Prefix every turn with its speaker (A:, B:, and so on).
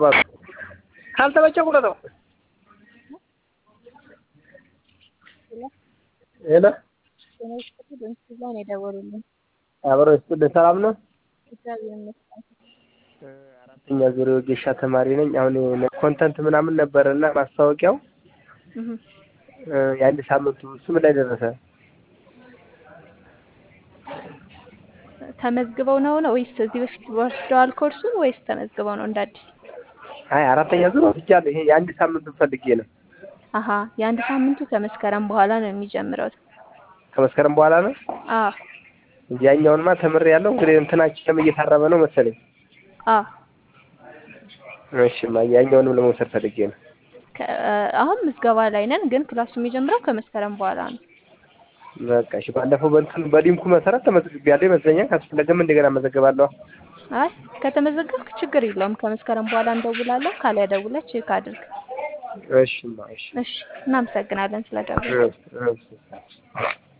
A: ካልተመቸ ቁረጠው። ሄሎ አብረው ስቱደንት ሰላም ነው። አራተኛ ዙር ወጌሻ ተማሪ ነኝ። አሁን ኮንተንት ምናምን ነበርና ማስታወቂያው የአንድ ሳምንቱ እሱ ምን ላይ ደረሰ?
B: ተመዝግበው ነው ወይስ እዚህ በፊት ወስደዋል ኮርሱን ወይስ ተመዝግበው ነው እንዳዲስ?
A: አይ አራተኛ ዙር ወስጃለሁ። ይሄ የአንድ ሳምንቱ ፈልጌ ነው።
B: አሃ የአንድ ሳምንቱ ከመስከረም በኋላ ነው የሚጀምረው።
A: ከመስከረም በኋላ ነው?
B: አዎ
A: ያኛውንማ ተምሬያለሁ። እንግዲህ እንትናችንም እየታረመ ነው መሰለኝ።
B: አዎ
A: እሺ ያኛውንም ለመውሰድ ፈልጌ ነው።
B: አሁን ምዝገባ ላይ ነን፣ ግን ክላሱ የሚጀምረው ከመስከረም በኋላ ነው።
A: በቃ እሺ። ባለፈው በሊንኩ መሰረት ተመዝግቤያለሁ ይመስለኛል። ካስፈለገም እንደገና መዘገባለሁ።
B: አይ ከተመዘገብክ ችግር የለውም። ከመስከረም በኋላ እንደውላለን። ካለ ደውለህ ቼክ አድርግ።
A: እሺ
B: እሺ እናመሰግናለን ስለደወልክ።